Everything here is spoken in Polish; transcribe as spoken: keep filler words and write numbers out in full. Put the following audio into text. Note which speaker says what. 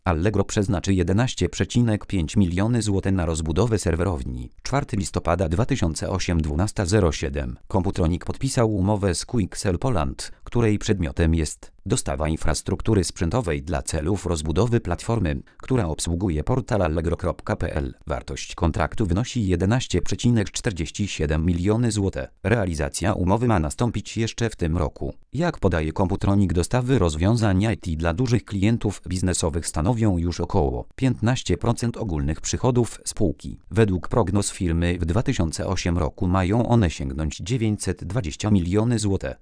Speaker 1: Allegro przeznaczy jedenaście przecinek pięć miliony złotych na rozbudowę serwerowni. czwartego listopada dwa tysiące ósmego dwunasta zero siedem. Computronic podpisał umowę z Quixel Poland, której przedmiotem jest dostawa infrastruktury sprzętowej dla celów rozbudowy platformy, która obsługuje portal allegro kropka p l. Wartość kontraktu wynosi jedenaście przecinek czterdzieści siedem miliony złotych. Realizacja umowy ma nastąpić jeszcze w tym roku. Jak podaje Computronic, dostawy rozwiązań I T dla dużych klientów biznesowych stanowią już około piętnaście procent ogólnych przychodów spółki. Według prognoz firmy w dwa tysiące ósmym roku mają one sięgnąć dziewięćset dwadzieścia milionów złotych.